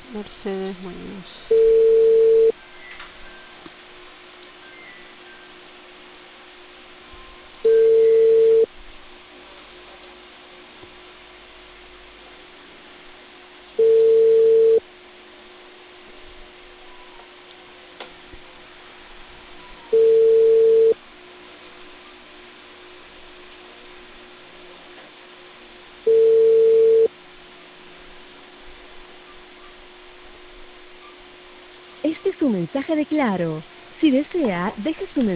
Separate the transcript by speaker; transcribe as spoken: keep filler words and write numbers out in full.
Speaker 1: Mercedes Muñoz.
Speaker 2: Este es un mensaje de Claro. Si desea, deje su mensaje.